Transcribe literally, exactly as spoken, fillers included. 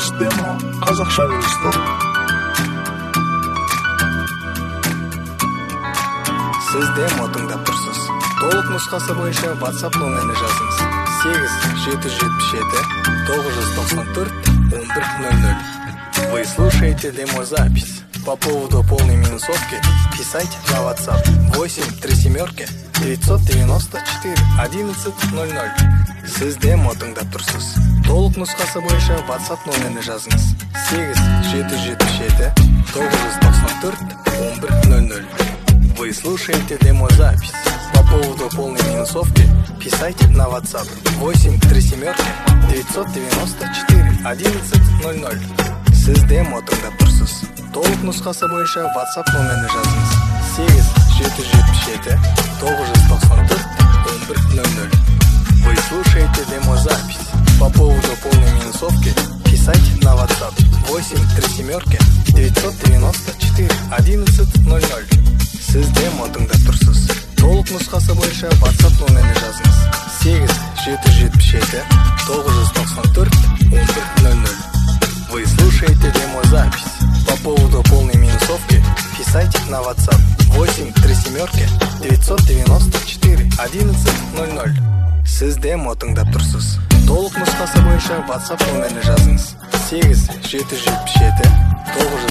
Демо қазақша вирустор. Сіз демо тыңдап тұрсыз. Толық нұсқасы бойынша WhatsApp номеріне жазыңыз. сегіз жеті жүз жетпіс жеті тоғыз жүз тоқсан төрт он бір ноль ноль. Вы слушаете демозапись. По поводу полной минусовки писайте на WhatsApp восемь три семерки девятьсот девяносто четыре одиннадцать ноль ноль. Сіз демо тыңдап тұрсыз. Толық нұсқасы бойынша WhatsApp номеріне жазыңыз. сегіз жеті жүз жетпіс жеті тоғыз жүз тоқсан төрт он бір ноль ноль. Вы слушаете демозапись. По поводу полной минусовки писайте на WhatsApp восемь три семерки девятьсот девяносто четыре одиннадцать ноль ноль. Сіз демо тыңдап тұрсыз. Толық нұсқасы бойынша WhatsApp номеріне жазыңыз. сегіз жеті жүз жетпіс жеті тоғыз жүз тоқсан төрт он бір ноль ноль. Вы слушаете демозапись. По поводу полной минусовки писайте на WhatsApp восемь три семерки девятьсот девяносто четыре одиннадцать ноль ноль. Сіз демо тыңдап тұрсыз. Толық нұсқасы бойынша WhatsApp номеріне жазыңыз. сегіз жеті жүз жетпіс жеті тоғыз жүз тоқсан төрт он бір ноль ноль. Вы слушаете демозапись. По поводу полной минусовки писайте на WhatsApp восемь три семерки девятьсот девяносто четыре одиннадцать ноль ноль. Сіз демо тыңдап тұрсыз. Толық нұсқасы бойынша WhatsApp номеріне жазыңыз. сегіз жеті жүз жетпіс жеті тоғыз жүз